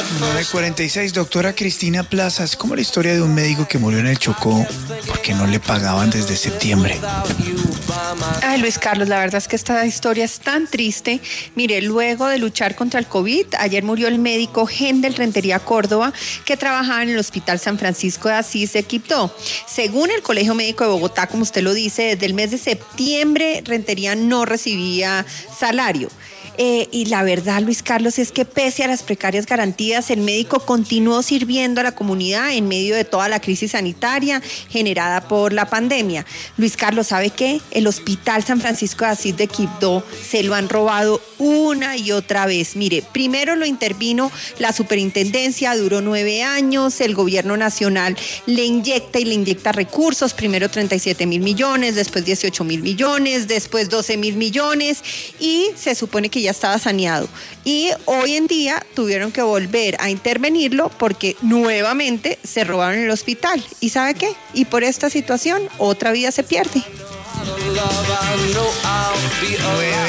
9:46, doctora Cristina Plazas, ¿cómo la historia de un médico que murió en el Chocó porque no le pagaban desde septiembre? Ay, Luis Carlos, la verdad es que esta historia es tan triste. Mire, luego de luchar contra el COVID, ayer murió el médico Gendel Rentería Córdoba, que trabajaba en el Hospital San Francisco de Asís de Quibdó. Según el Colegio Médico de Bogotá, como usted lo dice, desde el mes de septiembre Rentería no recibía salario. Y la verdad, Luis Carlos, es que pese a las precarias garantías, el médico continuó sirviendo a la comunidad en medio de toda la crisis sanitaria generada por la pandemia. Luis Carlos, ¿sabe qué? El Hospital San Francisco de Asís de Quibdó se lo han robado una y otra vez. Mire, primero lo intervino la superintendencia, duró 9 años, el gobierno nacional le inyecta recursos, primero 37.000 millones, después 18.000 millones, después 12.000 millones y se supone que ya estaba saneado. Y hoy en día tuvieron que volver a intervenirlo porque nuevamente se robaron el hospital. ¿Y sabe qué? Y por esta situación otra vida se pierde.